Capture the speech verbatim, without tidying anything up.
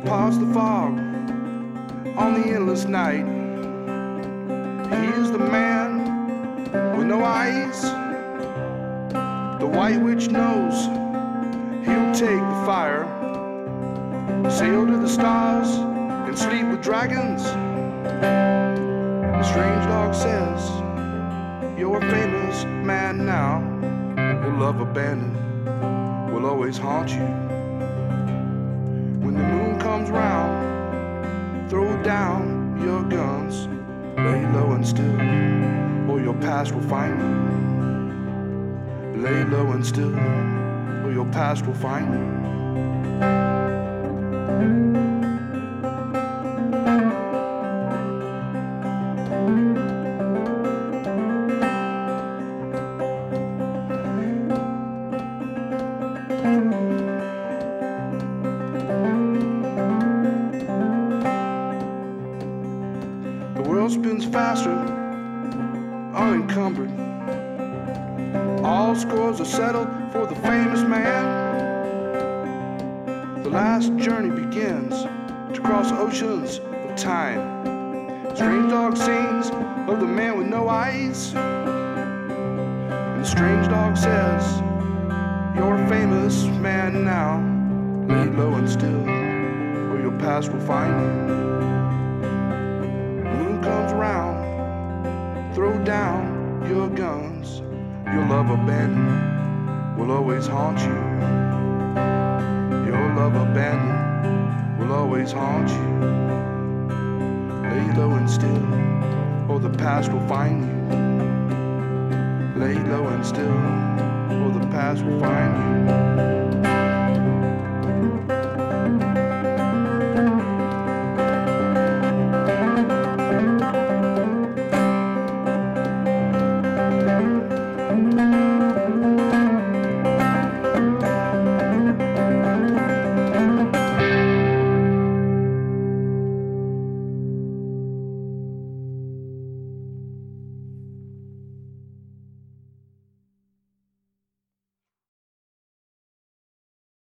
past the fog on the endless night. He is the man with no eyes. The white witch knows he'll take the fire, sail to the stars and sleep with dragons. The strange dog says, you're a famous man now. Your love abandoned will always haunt you. When the moon comes round, throw down your guns. Lay low and still, or your past will find you. Lay low and still, or your past will find you. The world spins faster, unencumbered. All scores are settled for the famous man. The last journey begins to cross oceans of time. Strange dog sings of the man with no eyes. And the strange dog says, you're a famous man now. Lay low and still, or your past will find you. Comes round, throw down your guns. Your love abandoned will always haunt you. Your love abandoned will always haunt you. Lay low and still, or the past will find you. Lay low and still, or the past will find you.